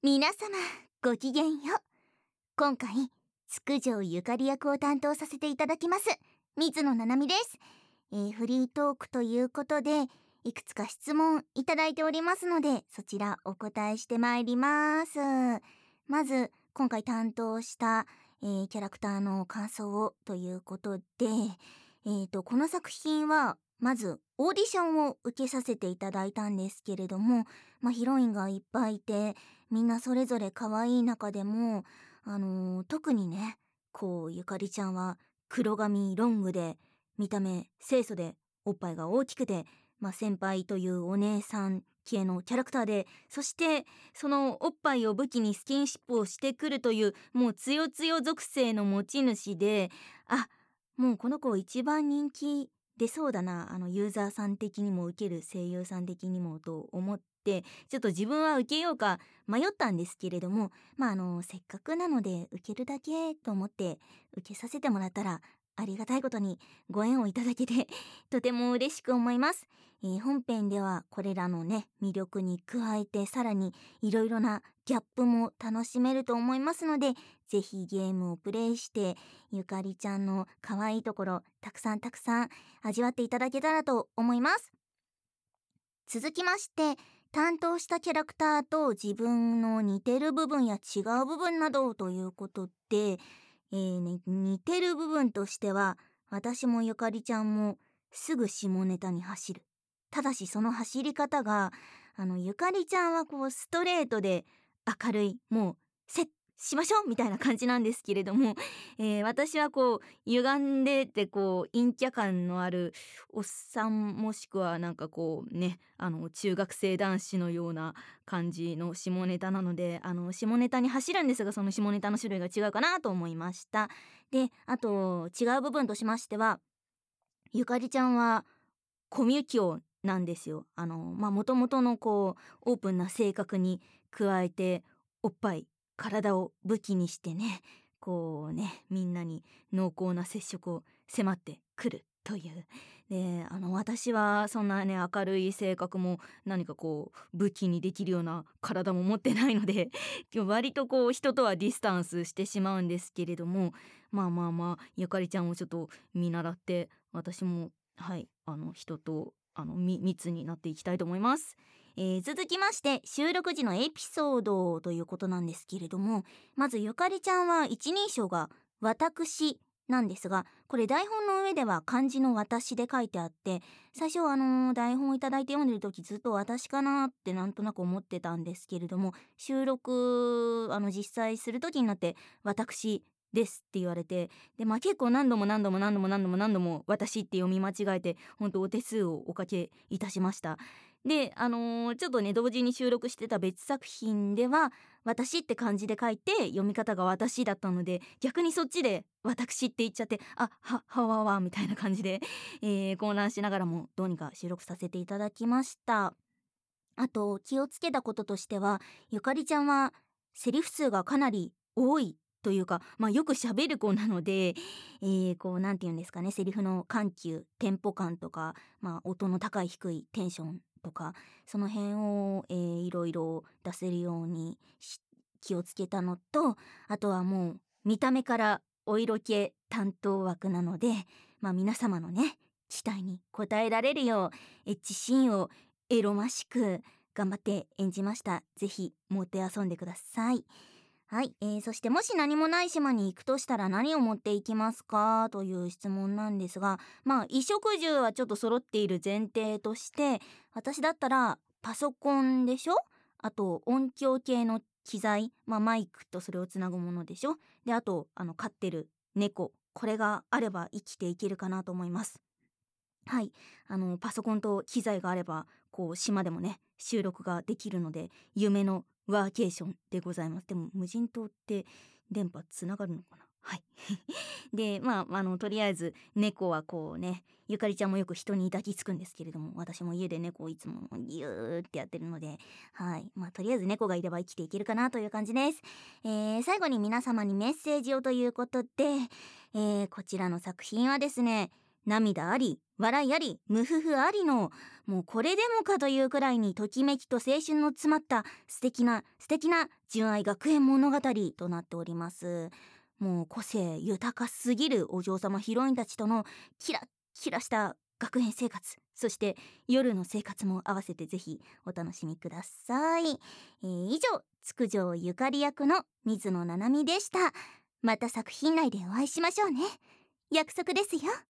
皆様ごきげんよう。今回築城ゆかり役を担当させていただきます水野七海です。フリートークということでいくつか質問いただいておりますので、そちらお答えしてまいります。まず今回担当した、キャラクターの感想をということで、この作品はまずオーディションを受けさせていただいたんですけれども、ヒロインがいっぱいいてみんなそれぞれ可愛い中でも、特にね、ゆかりちゃんは黒髪ロングで見た目清楚でおっぱいが大きくて、先輩というお姉さん系のキャラクターで、そしてそのおっぱいを武器にスキンシップをしてくるというもうつよつよ属性の持ち主で、もうこの子一番人気出そうだな、ユーザーさん的にも受ける声優さん的にもと思って、ちょっと自分は受けようか迷ったんですけれども、せっかくなので受けるだけと思って受けさせてもらったら、ありがたいことにご縁をいただけてとても嬉しく思います。本編ではこれらのね魅力に加えて、さらにいろいろなギャップも楽しめると思いますので、ぜひゲームをプレイしてゆかりちゃんの可愛いところたくさん味わっていただけたらと思います。続きまして、担当したキャラクターと自分の似てる部分や違う部分などということで、似てる部分としては、私もゆかりちゃんもすぐ下ネタに走る。ただしその走り方が、ゆかりちゃんはストレートで明るい、もうセッしましょうみたいな感じなんですけれども、私は歪んでて陰キャ感のあるおっさん、もしくは中学生男子のような感じの下ネタなので、下ネタに走るんですが、その下ネタの種類が違うかなと思いました。で、あと違う部分としましては、ゆかりちゃんはコミュ強なんですよ。もともとのオープンな性格に加えて、おっぱい体を武器にしてね、みんなに濃厚な接触を迫ってくるという。で、私はそんなね明るい性格も何か武器にできるような体も持ってないので割と人とはディスタンスしてしまうんですけれども、ゆかりちゃんをちょっと見習って私も人と密になっていきたいと思います。続きまして収録時のエピソードということなんですけれども、まずゆかりちゃんは一人称が私なんですが、これ台本の上では漢字の私で書いてあって、最初台本をいただいて読んでる時ずっと私かなってなんとなく思ってたんですけれども、収録実際する時になって私ですって言われて、で結構何度も私って読み間違えて本当お手数をおかけいたしました。でちょっとね同時に収録してた別作品では私って漢字で書いて読み方が私だったので、逆にそっちで私って言っちゃって、はわわみたいな感じで、混乱しながらもどうにか収録させていただきました。あと気をつけたこととしては、ゆかりちゃんはセリフ数がかなり多いというか、よく喋る子なので、なんて言うんですかね、セリフの緩急テンポ感とか、音の高い低いテンションとか、その辺を、いろいろ出せるように気をつけたのと、あとはもう見た目からお色気担当枠なので、皆様のね期待に応えられるようエッチシーンをエロましく頑張って演じました。ぜひ持って遊んでください。はい、そしてもし何もない島に行くとしたら何を持っていきますかという質問なんですが、衣食住はちょっと揃っている前提として、私だったらパソコンでしょ、あと音響系の機材、マイクとそれをつなぐものでしょ、であと飼ってる猫、これがあれば生きていけるかなと思います。はい、パソコンと機材があれば島でもね収録ができるので夢のワーケーションでございます。でも無人島って電波つながるのかな。はいでとりあえず猫はゆかりちゃんもよく人に抱きつくんですけれども、私も家で猫をいつもギューってやってるので、とりあえず猫がいれば生きていけるかなという感じです。最後に皆様にメッセージをということで、こちらの作品はですね、 涙あり笑いあり無夫婦ありの、もうこれでもかというくらいにときめきと青春の詰まった素敵な純愛学園物語となっております。もう個性豊かすぎるお嬢様ヒロインたちとのキラッキラした学園生活、そして夜の生活も合わせてぜひお楽しみください。以上、築城ゆかり役の水野七海でした。また作品内でお会いしましょうね。約束ですよ。